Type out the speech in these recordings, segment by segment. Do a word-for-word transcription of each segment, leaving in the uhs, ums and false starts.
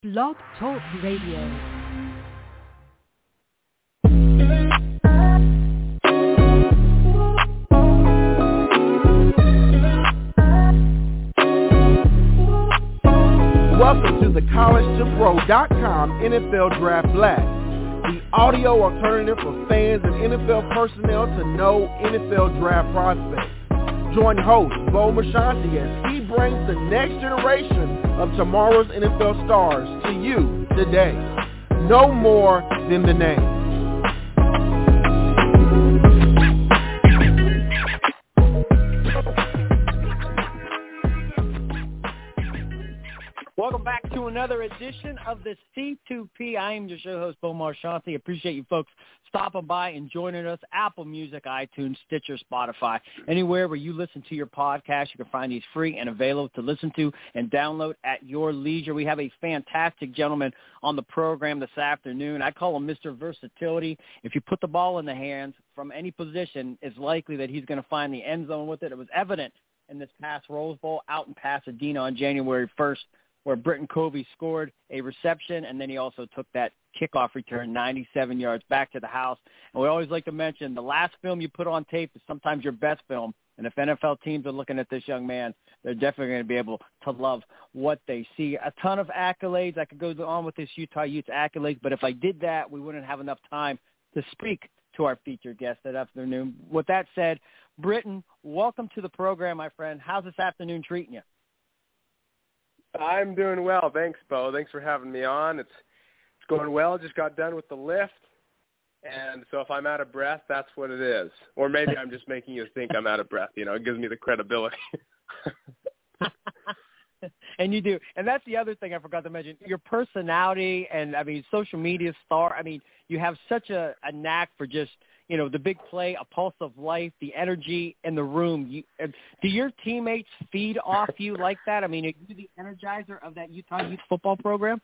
Blog Talk Radio. Welcome to the college to pro dot com N F L Draft Blast, the audio alternative for fans and N F L personnel to know N F L draft prospects. Join host Bo Marchionte as he brings the next generation of tomorrow's N F L stars to you today. No more than the name. Welcome back to another edition of the C two P. I am your show host, Bo Marchionte. Appreciate you folks stopping by and joining us. Apple Music, iTunes, Stitcher, Spotify, anywhere where you listen to your podcast, you can find these free and available to listen to and download at your leisure. We have a fantastic gentleman on the program this afternoon. I call him Mister Versatility. If you put the ball in the hands from any position, it's likely that he's going to find the end zone with it. It was evident in this past Rose Bowl out in Pasadena on January first, where Britton Covey scored a reception, and then he also took that kickoff return ninety-seven yards back to the house. And we always like to mention the last film you put on tape is sometimes your best film. And if N F L teams are looking at this young man, they're definitely going to be able to love what they see. A ton of accolades. I could go on with this Utah Utes accolades, but if I did that, we wouldn't have enough time to speak to our featured guest that afternoon. With that said, Britton, welcome to the program, my friend. How's this afternoon treating you? I'm doing well. Thanks, Bo. Thanks for having me on. It's it's going well. Just got done with the lift. And so if I'm out of breath, that's what it is. Or maybe I'm just making you think I'm out of breath. You know, it gives me the credibility. And you do. And that's the other thing I forgot to mention. Your personality and, I mean, social media star, I mean, you have such a, a knack for just, you know, the big play, a pulse of life, the energy in the room. You, do your teammates feed off you like that? I mean, are you the energizer of that Utah Youth football program?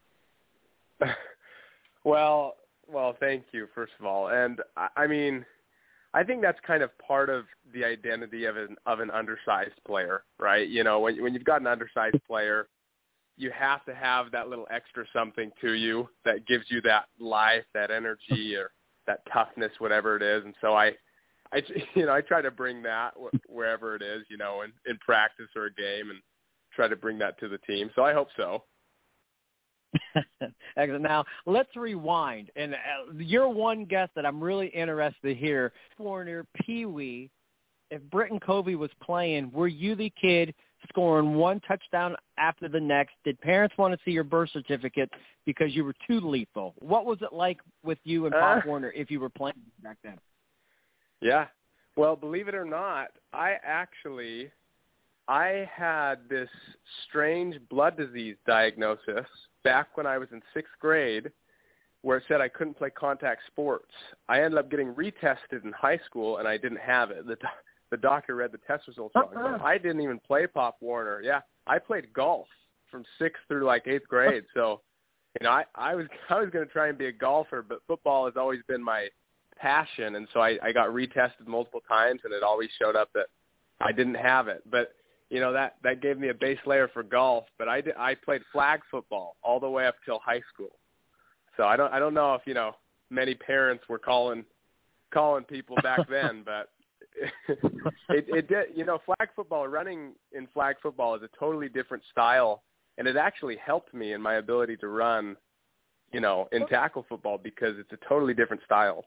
Well, well, thank you, first of all. And, I, I mean, I think that's kind of part of the identity of an of an undersized player, right? You know, when when you've got an undersized player, you have to have that little extra something to you that gives you that life, that energy, or that toughness, whatever it is. And so I, I, you know, I try to bring that wherever it is, you know, in, in practice or a game, and try to bring that to the team. So I hope so. Excellent. Now, let's rewind. And uh, you're one guest that I'm really interested to hear. Warner, Pee Wee, if Britton Covey was playing, were you the kid scoring one touchdown after the next? Did parents want to see your birth certificate because you were too lethal? What was it like with you and Pop uh, Warner if you were playing back then? Yeah. Well, believe it or not, I actually I had this strange blood disease diagnosis back when I was in sixth grade, where it said I couldn't play contact sports. I ended up getting retested in high school, and I didn't have it. The, do- the doctor read the test results wrong. So I didn't even play Pop Warner. Yeah, I played golf from sixth through like eighth grade. So, you know, I, I was I was going to try and be a golfer, but football has always been my passion, and so I, I got retested multiple times, and it always showed up that I didn't have it. But you know, that, that gave me a base layer for golf, but I, did, I played flag football all the way up till high school. So I don't I don't know if, you know, many parents were calling calling people back then, but it, it did, you know, flag football, running in flag football is a totally different style, and it actually helped me in my ability to run, you know, in tackle football because it's a totally different style.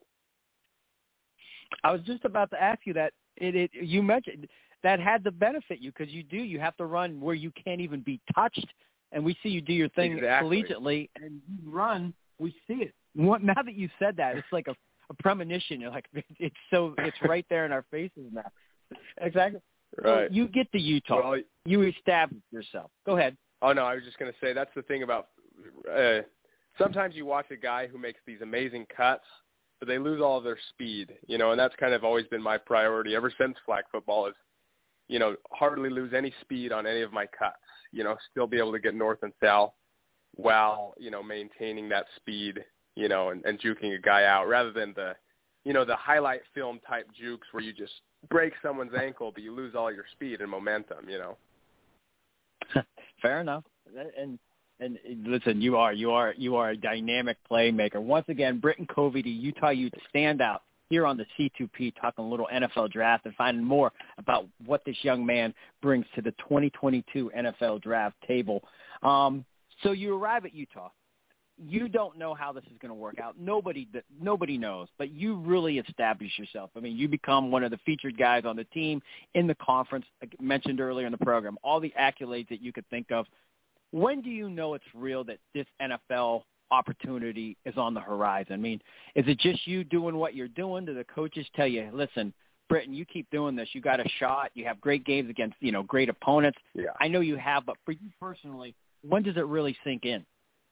I was just about to ask you that. It, it you mentioned that had to benefit you because you do. You have to run where you can't even be touched, and we see you do your thing exactly. collegiately, and you run. We see it. Now that you said that, it's like a, a premonition. You're like, it's so it's right there in our faces now. Exactly. Right. So you get to Utah. Well, you establish yourself. Go ahead. Oh no, I was just going to say that's the thing about. Uh, sometimes you watch a guy who makes these amazing cuts, but they lose all of their speed. You know, and that's kind of always been my priority ever since flag football is. You know, hardly lose any speed on any of my cuts, you know, still be able to get north and south while, you know, maintaining that speed, you know, and, and juking a guy out rather than the, you know, the highlight film type jukes where you just break someone's ankle, but you lose all your speed and momentum, you know. Fair enough. And And listen, you are you are you are a dynamic playmaker. Once again, Britton Covey, the Utah Ute standout here on the C two P, talking a little N F L draft and finding more about what this young man brings to the twenty twenty-two N F L draft table. Um, so you arrive at Utah. You don't know how this is going to work out. Nobody nobody knows, but you really establish yourself. I mean, you become one of the featured guys on the team, in the conference, like mentioned earlier in the program, all the accolades that you could think of. When do you know it's real that this N F L opportunity is on the horizon? I mean, is it just you doing what you're doing? Do the coaches tell you, listen, Britton, you keep doing this. You got a shot. You have great games against, you know, great opponents. Yeah. I know you have, but for you personally, when does it really sink in?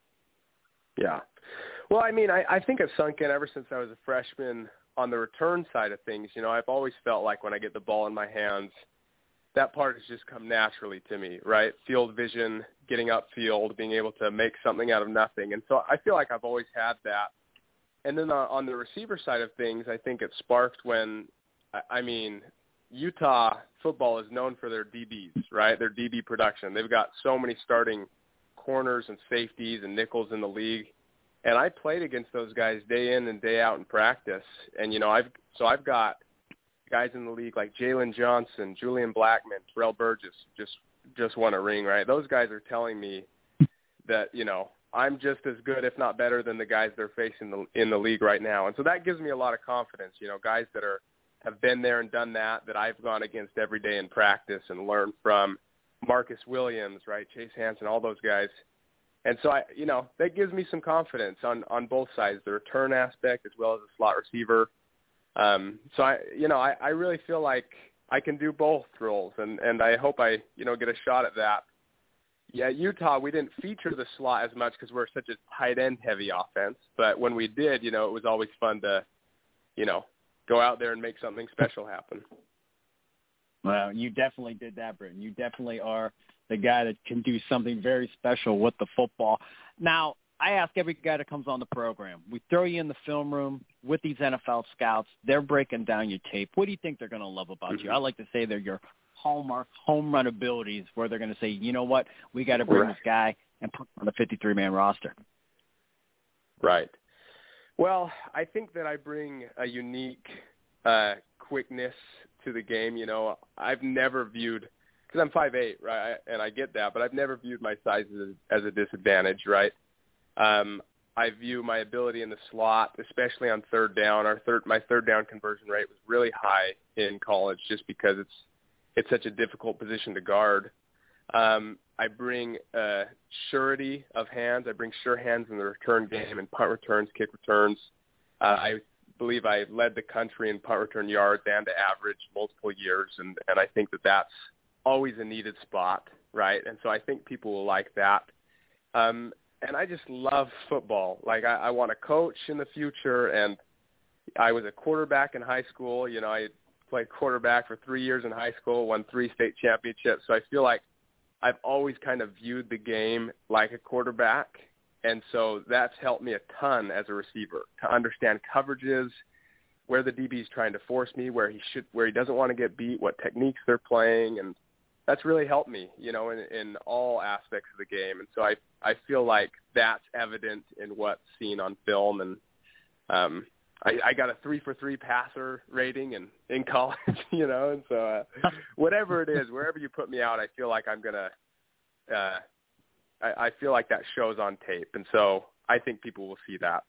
Yeah. Well, I mean, I, I think it's sunk in ever since I was a freshman on the return side of things. You know, I've always felt like when I get the ball in my hands, that part has just come naturally to me, right? Field vision, getting upfield, being able to make something out of nothing. And so I feel like I've always had that. And then on, on the receiver side of things, I think it sparked when, I mean, Utah football is known for their D Bs, right? Their D B production. They've got so many starting corners and safeties and nickels in the league. And I played against those guys day in and day out in practice. And, you know, I've so I've got guys in the league like Jalen Johnson, Julian Blackman, Terrell Burgess just just won a ring, right? Those guys are telling me that, you know, I'm just as good, if not better, than the guys they're facing the, in the league right now. And so that gives me a lot of confidence, you know, guys that are have been there and done that, that I've gone against every day in practice and learned from. Marcus Williams, right, Chase Hansen, all those guys. And so, I, you know, that gives me some confidence on, on both sides, the return aspect as well as the slot receiver. Um, so, I, you know, I, I really feel like I can do both roles, and, and I hope I, you know, get a shot at that. Yeah, Utah, we didn't feature the slot as much because we're such a tight end heavy offense. But when we did, you know, it was always fun to, you know, go out there and make something special happen. Well, you definitely did that, Britton. You definitely are the guy that can do something very special with the football. Now, I ask every guy that comes on the program, we throw you in the film room with these N F L scouts. They're breaking down your tape. What do you think they're going to love about mm-hmm. you? I like to say they're your hallmark home run abilities, where they're going to say, you know what, we got to bring right. this guy and put him on the fifty-three man roster. Right. Well, I think that I bring a unique uh, quickness to the game. You know, I've never viewed, because I'm five eight, right, and I get that, but I've never viewed my size as, as a disadvantage, right? Um, I view my ability in the slot, especially on third down. Our third, my third down conversion rate was really high in college, just because it's it's such a difficult position to guard. Um, I bring uh, surety of hands. I bring sure hands in the return game and punt returns, kick returns. Uh, I believe I led the country in punt return yards and to average multiple years, and, and I think that that's always a needed spot, right? And so I think people will like that. Um, and I just love football. Like, I, I want to coach in the future, and I was a quarterback in high school. You know, I played quarterback for three years in high school, won three state championships. So I feel like I've always kind of viewed the game like a quarterback, and so that's helped me a ton as a receiver to understand coverages, where the D B is trying to force me, where he should, where he doesn't want to get beat, what techniques they're playing, and that's really helped me, you know, in, in all aspects of the game. And so I I feel like that's evident in what's seen on film, and um, I, I got a three for three passer rating in, in college, you know, and so uh, whatever it is, wherever you put me out, I feel like I'm gonna. Uh, I, I feel like that shows on tape, and so I think people will see that.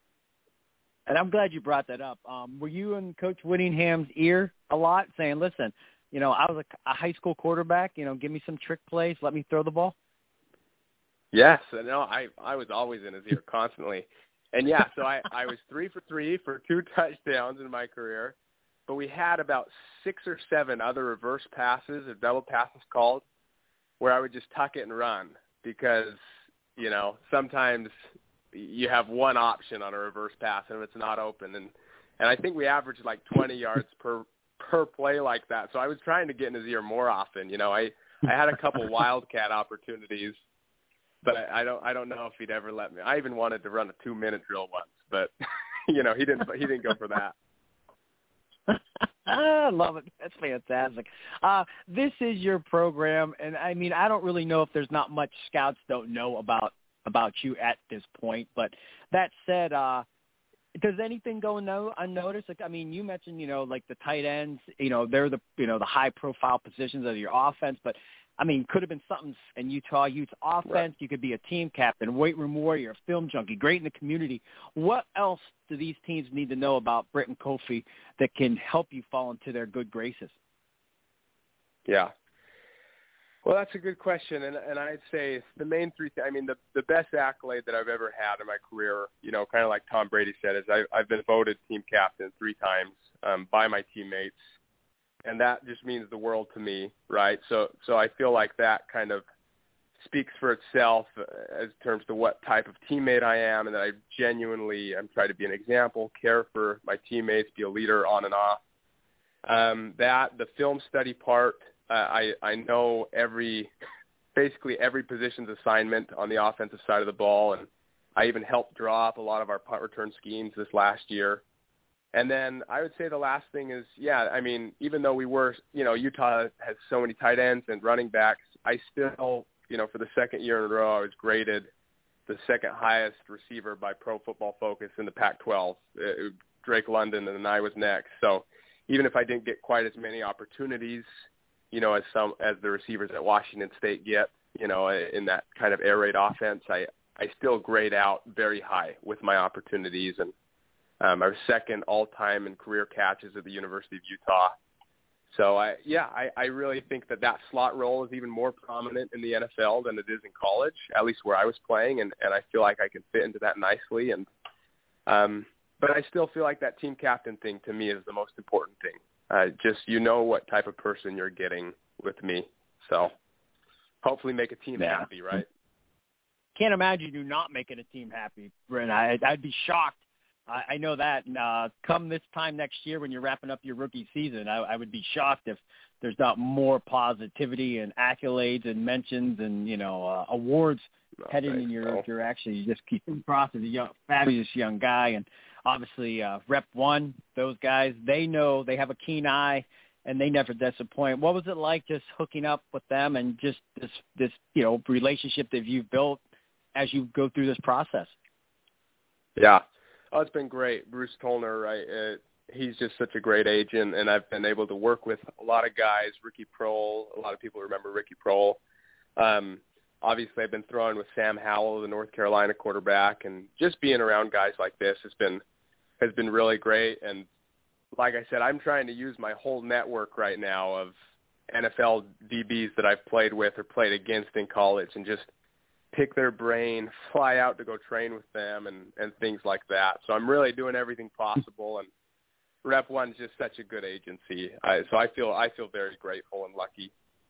And I'm glad you brought that up. Um, were you in Coach Whittingham's ear a lot, saying, "Listen, you know, I was a, a high school quarterback. You know, give me some trick plays, let me throw the ball"? Yes, and no, I I was always in his ear constantly. And, yeah, so I, I was three for three for two touchdowns in my career, but we had about six or seven other reverse passes or double passes called where I would just tuck it and run because, you know, sometimes you have one option on a reverse pass and it's not open. And, and I think we averaged like twenty yards per per play like that. So I was trying to get in his ear more often. You know, I, I had a couple wildcat opportunities. But I don't. I don't know if he'd ever let me. I even wanted to run a two-minute drill once, but you know, he didn't. He didn't go for that. I love it. That's fantastic. Uh, this is your program, and I mean, I don't really know if there's not much scouts don't know about about you at this point. But that said, uh, does anything go no unnoticed? Like, I mean, you mentioned, you know, like the tight ends. You know, they're the you know the high profile positions of your offense, but I mean, could have been something in Utah Utes offense. Right. You could be a team captain, weight room warrior, a film junkie, great in the community. What else do these teams need to know about Britton Kofi that can help you fall into their good graces? Yeah. Well, that's a good question, and, and I'd say the main three th- I mean, the, the best accolade that I've ever had in my career, you know, kind of like Tom Brady said, is I, I've been voted team captain three times um, by my teammates. And that just means the world to me, right? So so I feel like that kind of speaks for itself as terms to what type of teammate I am, and that I genuinely am trying to be an example, care for my teammates, be a leader on and off. Um, that, the film study part, uh, I, I know every, basically every position's assignment on the offensive side of the ball, and I even helped draw up a lot of our punt return schemes this last year. And then I would say the last thing is, yeah, I mean, even though we were, you know, Utah has so many tight ends and running backs, I still, you know, for the second year in a row, I was graded the second highest receiver by Pro Football Focus in the Pac twelve. It, Drake London, and then I was next. So even if I didn't get quite as many opportunities, you know, as some as the receivers at Washington State get, you know, in that kind of air raid offense, I, I still grade out very high with my opportunities. And Um, I was second all-time in career catches at the University of Utah. So, I, yeah, I, I really think that that slot role is even more prominent in the N F L than it is in college, at least where I was playing, and, and I feel like I can fit into that nicely. And um, but I still feel like that team captain thing to me is the most important thing. Uh, just you know what type of person you're getting with me. So hopefully make a team yeah. happy, right? Can't imagine you not making a team happy, Brent. I, I'd be shocked. I know that. And, uh, come this time next year when you're wrapping up your rookie season, I, I would be shocked if there's not more positivity and accolades and mentions and, you know, uh, awards no, headed in your so. direction. You just keep across as a young, fabulous young guy. And obviously uh, Rep One, those guys, they know they have a keen eye and they never disappoint. What was it like just hooking up with them and just this, this you know, relationship that you've built as you go through this process? Yeah. Oh, it's been great. Bruce Tollner, right? Uh, he's just such a great agent, and I've been able to work with a lot of guys. Ricky Prohl, a lot of people remember Ricky Prohl. Um, obviously, I've been throwing with Sam Howell, the North Carolina quarterback, and just being around guys like this has been has been really great. And like I said, I'm trying to use my whole network right now of N F L D Bs that I've played with or played against in college, and just pick their brain, fly out to go train with them, and, and things like that. So I'm really doing everything possible, and Rep One's just such a good agency. I, so I feel I feel very grateful and lucky.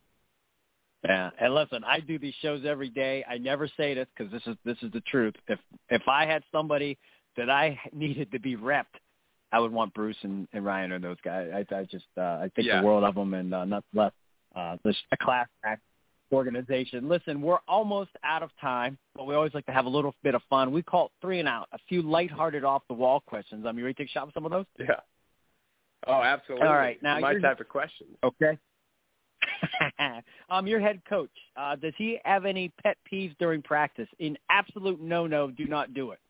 Yeah, and listen, I do these shows every day. I never say this because this is this is the truth. If if I had somebody that I needed to be repped, I would want Bruce and, and Ryan or those guys. I, I just uh, I think yeah. the world of them, and uh, nothing less. Uh, this a class act. Organization. Listen, we're almost out of time, but we always like to have a little bit of fun. We call it three and out, a few lighthearted off-the-wall questions. Um, you ready to take a shot with some of those? Yeah. Oh, absolutely. All right. Now, my type of question. Okay. um, your head coach, uh, does he have any pet peeves during practice? In absolute no-no, do not do it.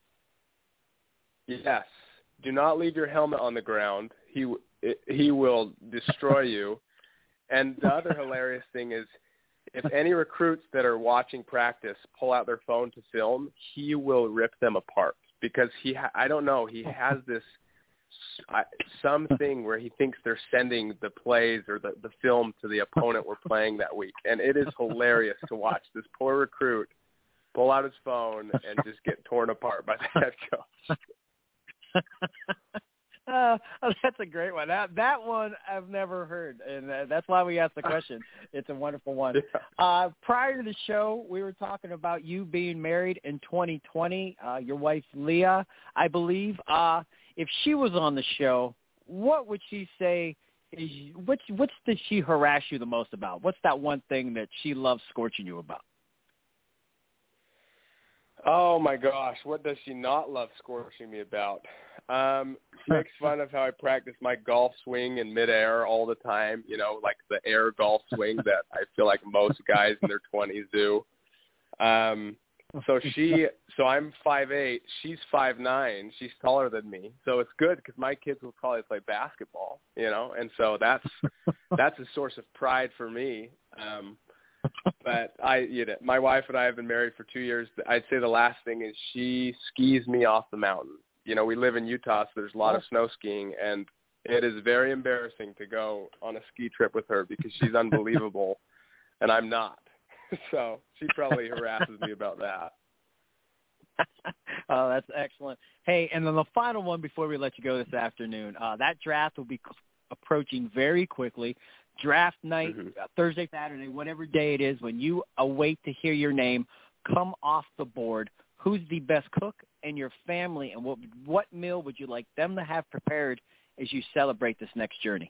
Yes. Do not leave your helmet on the ground. He he will destroy you. And the other hilarious thing is, if any recruits that are watching practice pull out their phone to film, he will rip them apart because he, ha- I don't know, he has this I, something where he thinks they're sending the plays or the, the film to the opponent we're playing that week. And it is hilarious to watch this poor recruit pull out his phone and just get torn apart by the head coach. Uh, oh, that's a great one. That that one I've never heard, and uh, that's why we asked the question. It's a wonderful one. Yeah. Uh, prior to the show, we were talking about you being married in twenty twenty. Uh, your wife, Leah, I believe. Uh, if she was on the show, what would she say? Is what's what's did she harass you the most about? What's that one thing that she loves scorching you about? Oh, my gosh. What does she not love scorching me about? Um, she makes fun of how I practice my golf swing in midair all the time, you know, like the air golf swing that I feel like most guys in their twenties do. Um, so she, so I'm five eight, she's five nine, she's taller than me. So it's good because my kids will probably play basketball, you know, and so that's, that's a source of pride for me. Um, but I, you know, my wife and I have been married for two years. I'd say the last thing is she skis me off the mountain. You know, we live in Utah, so there's a lot of snow skiing, and it is very embarrassing to go on a ski trip with her because she's unbelievable, and I'm not. So she probably harasses me about that. Oh, that's excellent. Hey, and then the final one before we let you go this afternoon, uh, that draft will be approaching very quickly. Draft night, mm-hmm. uh, Thursday, Saturday, whatever day it is, when you await to hear your name come off the board, who's the best cook in your family, and what what meal would you like them to have prepared as you celebrate this next journey?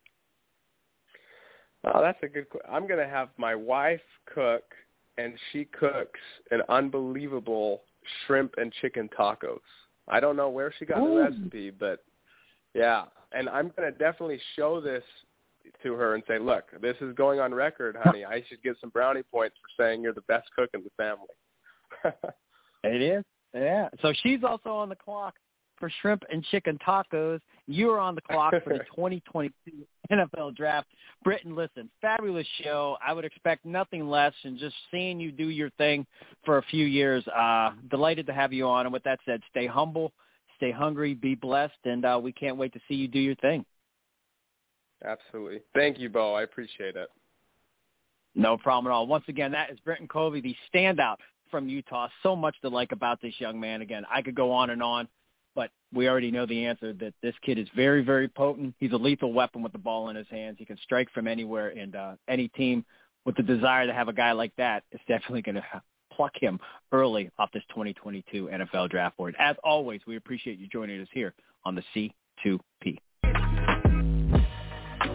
Oh, that's a good – I'm going to have my wife cook, and she cooks an unbelievable shrimp and chicken tacos. I don't know where she got Ooh. the recipe, but, yeah. And I'm going to definitely show this to her and say, look, this is going on record, honey. I should get some brownie points for saying you're the best cook in the family. It is. Yeah. So she's also on the clock for shrimp and chicken tacos. You are on the clock for the twenty twenty-two N F L Draft. Britton, listen, fabulous show. I would expect nothing less than just seeing you do your thing for a few years. Uh, delighted to have you on. And with that said, stay humble, stay hungry, be blessed, and uh, we can't wait to see you do your thing. Absolutely. Thank you, Bo. I appreciate it. No problem at all. Once again, that is Britton Covey, the standout from Utah. So much to like about this young man. Again, I could go on and on, but we already know the answer that this kid is very, very potent. He's a lethal weapon with the ball in his hands. He can strike from anywhere, and uh, any team with the desire to have a guy like that is definitely going to pluck him early off this twenty twenty-two N F L Draft board. As always, we appreciate you joining us here on the C two P.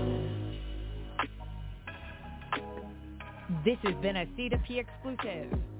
This has been a C two P exclusive.